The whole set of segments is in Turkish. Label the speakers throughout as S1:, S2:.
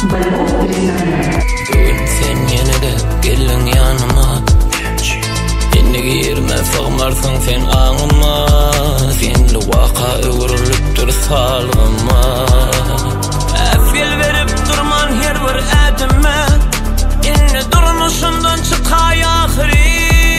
S1: Bugün sen yine de gelin yanıma. Yine girme sığmarsın sen ağıma. Senli vaka öğürülüptür salgıma. Efil verip durman her bir edime. Yine durmuşundan çıkay ahiri.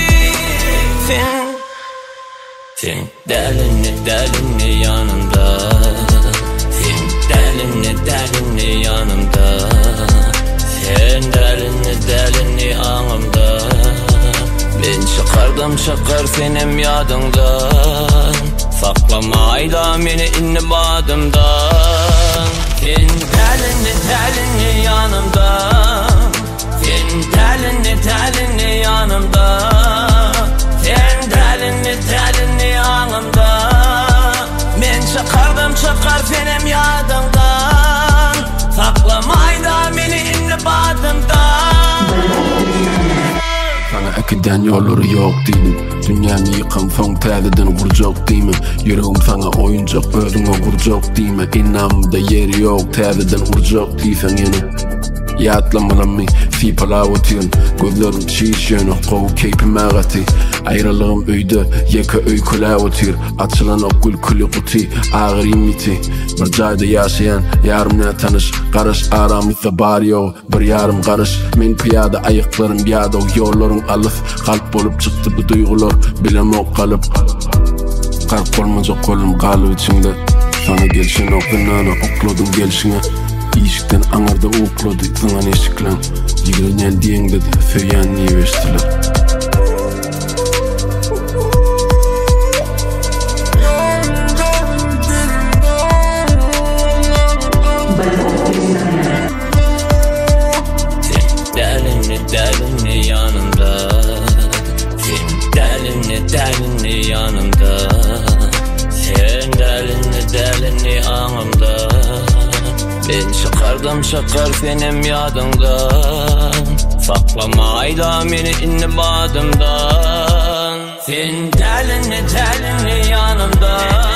S1: Sen delinli yanımda. Sen delinli yanımda. Sen delinli ağımda. Ben çıkar senem yadımdan. Saklamayla meni inni badımdan. Sen delinli yanımda. Sen delinli yanımda. Sen delinli ağımda. Men çıkar senem yadımdan. Saklamayla meni inni badımdan.
S2: Sana akiden yolları yok değilim. Dünyamı yıkan son tədədən vuracaq değilim. Yüreğim sana oyuncak ödüne vuracaq değilim. İnamda yeri yok tədədən vuracaq değilsen yine. Yatlamalamı fi palavatin. Gözlerim çiğişen qovu keypim ağati. Ayrılığım öyde yeka öy kulavatir. Açılan o gül külü kuti ağır imiti. Bir cayda yaşayan yarımla tanış. Qarış aramızda bar yok bir yarım qarış. Men piyada ayıklarım biyada o yollarım alıf. Kalp bolup çıktı bu duygular bilem o kalıp. Kalp olmayacak kolum kalıp içinde. Sana gelişine okunana okladım gelişine. İşikten anarda okladı zınan eşiklen. Yigren el diyen dedi feyan niye verstiler.
S1: Delinli yanımda. Sen delinli yanımda. Sen delinli ağımda. Ben çıkar senem yadımdan. Saklamayla meni inni badımdan. Sen delinli yanımda.